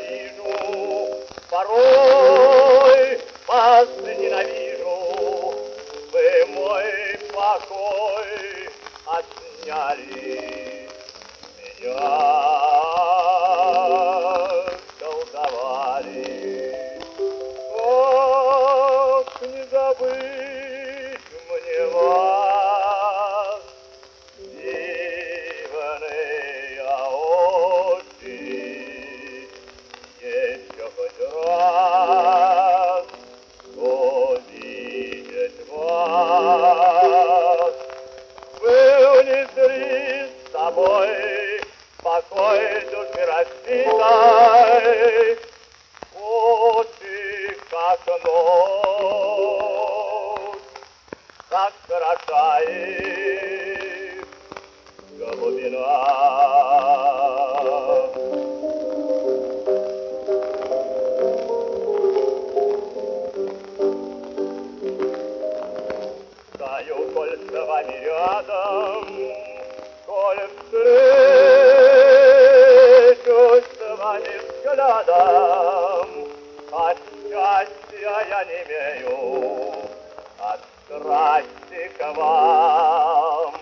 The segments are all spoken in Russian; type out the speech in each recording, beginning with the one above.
вижу, порой вас ненавижу. Вы мой покой отняли, меня колдовали. Ох, не забыть мне вас, дивные очи, еще хоть раз увидеть вас. Вы унесли с собой покой души разбитой, очи как ночь, как хороша их глубина. Знаю, коль с вами рядом, коль встречусь с вами взглядом, от счастья я не имею, от страсти к вам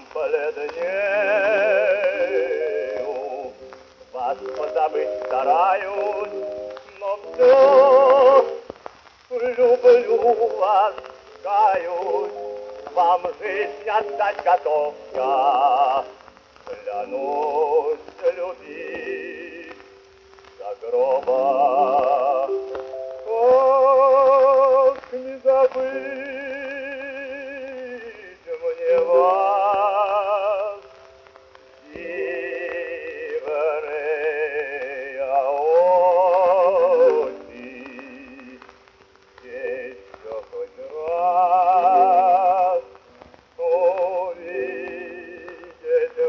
бледнею. Вас позабыть стараюсь, но все люблю вас, каюсь, вам жизнь отдать готов я, клянусь любить до гроба. Как не забыть мне вас, дивные очи, еще хоть раз увидеть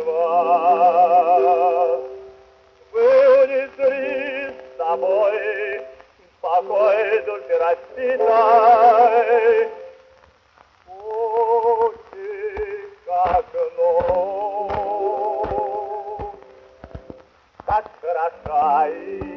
вас. Вы унесли с собой покой души разбитой, очи как ночь, как хороша и